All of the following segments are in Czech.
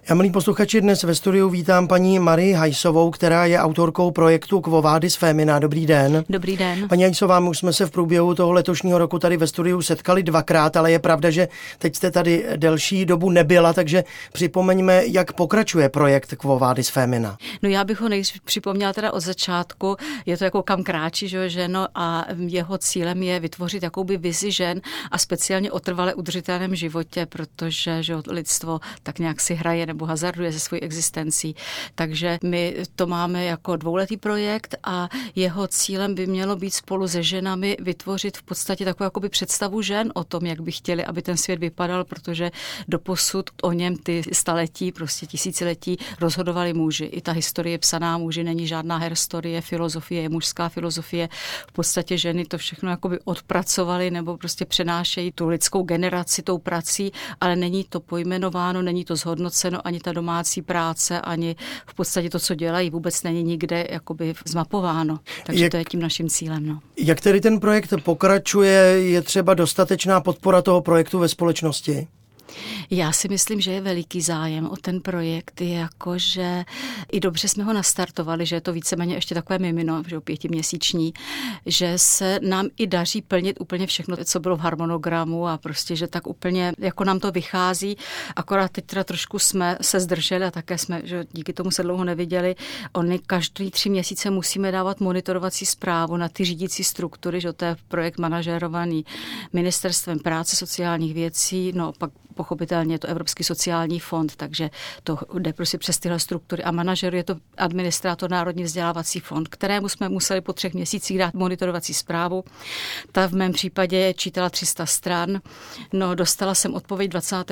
Já, milí posluchači, dnes ve studiu vítám paní Marii Hajsovou, která je autorkou projektu Quo Vadis Femina. Dobrý den. Dobrý den. Paní Hajsová, my už jsme se v průběhu toho letošního roku tady ve studiu setkali dvakrát, ale je pravda, že teď jste tady delší dobu nebyla, takže připomeňme, jak pokračuje projekt Quo Vadis Femina. No, já bych ho nejdřív připomněla teda od začátku. Je to jako kam kráčí, že ženo, a jeho cílem je vytvořit jakoby vizi žen a speciálně o trvale udržitelném životě, protože že lidstvo tak nějak si hraje nebo hazarduje se svojí existencí. Takže my to máme jako dvouletý projekt a jeho cílem by mělo být spolu se ženami vytvořit v podstatě takovou jakoby představu žen o tom, jak by chtěli, aby ten svět vypadal, protože doposud o něm ty staletí, prostě tisíciletí rozhodovali muži. I ta historie psaná muži, není žádná herstorie, filozofie je mužská filozofie. V podstatě ženy to všechno jakoby odpracovaly nebo prostě přenášejí tu lidskou generaci tou prací, ale není to pojmenováno, není to zhodnoceno, ani ta domácí práce, ani v podstatě to, co dělají, vůbec není nikde jakoby zmapováno. Takže to je tím naším cílem. No. Jak tedy ten projekt pokračuje? Je třeba dostatečná podpora toho projektu ve společnosti? Já si myslím, že je veliký zájem o ten projekt, jakože i dobře jsme ho nastartovali, že je to víceméně ještě takové mimino, že 5měsíční, že se nám i daří plnit úplně všechno, co bylo v harmonogramu a prostě, že tak úplně jako nám to vychází, akorát teď teda trošku jsme se zdrželi a také jsme, že díky tomu se dlouho neviděli. Oni každý 3 měsíce musíme dávat monitorovací zprávu na ty řídící struktury, že to je projekt manažérovaný Ministerstvem práce, sociálních věcí, no pak pochopitelně je to Evropský sociální fond, takže to jde prostě přes tyhle struktury a manažer je to administrátor Národní vzdělávací fond, kterému jsme museli po 3 měsících dát monitorovací zprávu. Ta v mém případě čítala 300 stran. No, dostala jsem odpověď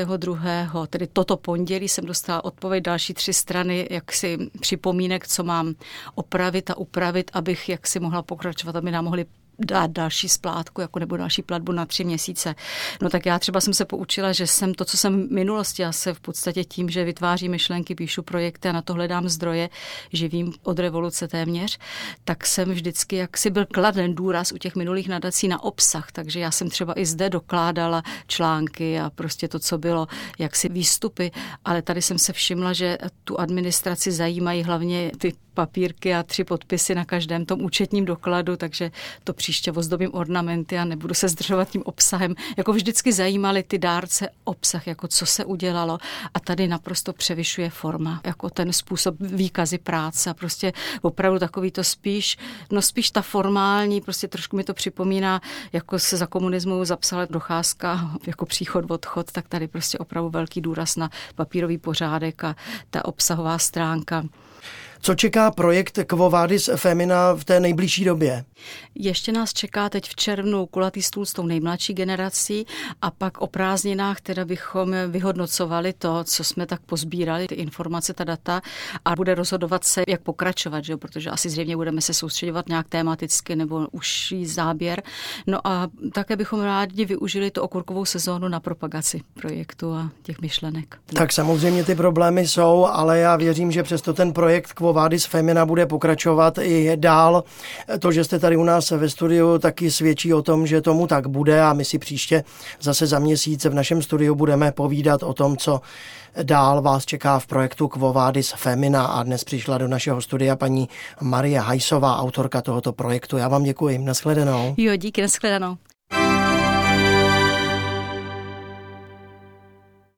22. tedy toto pondělí jsem dostala odpověď další 3 strany, jaksi připomínek, co mám opravit a upravit, abych jaksi mohla pokračovat, aby nám mohli dát další splátku, jako nebo další platbu na 3 měsíce. No tak já třeba jsem se poučila, že jsem to, co jsem v minulosti, já se v podstatě tím, že vytváří myšlenky, píšu projekty a na to hledám zdroje, živím od revoluce téměř, tak jsem vždycky jaksi byl kladen důraz u těch minulých nadací na obsah, takže já jsem třeba i zde dokládala články a prostě to, co bylo, jaksi výstupy, ale tady jsem se všimla, že tu administraci zajímají hlavně ty papírky a 3 podpisy na každém tom účetním dokladu, takže to příště ozdobím ornamenty a nebudu se zdržovat tím obsahem. Jako vždycky zajímaly ty dárce obsah, jako co se udělalo a tady naprosto převyšuje forma, jako ten způsob výkazy práce a prostě opravdu takový to spíš ta formální, prostě trošku mi to připomíná, jako se za komunismu zapsala docházka jako příchod, odchod, tak tady prostě opravdu velký důraz na papírový pořádek a ta obsahová stránka. Co čeká projekt Quo Vadis Femina v té nejbližší době? Ještě nás čeká teď v červnu kulatý stůl s tou nejmladší generací a pak o prázdninách teda bychom vyhodnocovali to, co jsme tak pozbírali, ty informace, ta data a bude rozhodovat se, jak pokračovat, že? Protože asi zřejmě budeme se soustředovat nějak tematicky nebo užší záběr. No a také bychom rádi využili tu okurkovou sezónu na propagaci projektu a těch myšlenek. Tak samozřejmě ty problémy jsou, ale já věřím, že přesto ten projekt Quo Vadis Femina bude pokračovat i dál. To, že jste tady u nás ve studiu, taky svědčí o tom, že tomu tak bude a my si příště zase za měsíc v našem studiu budeme povídat o tom, co dál vás čeká v projektu Quo Vadis Femina a dnes přišla do našeho studia paní Marie Hajsová, autorka tohoto projektu. Já vám děkuji. Nashledanou. Jo, díky, nashledanou.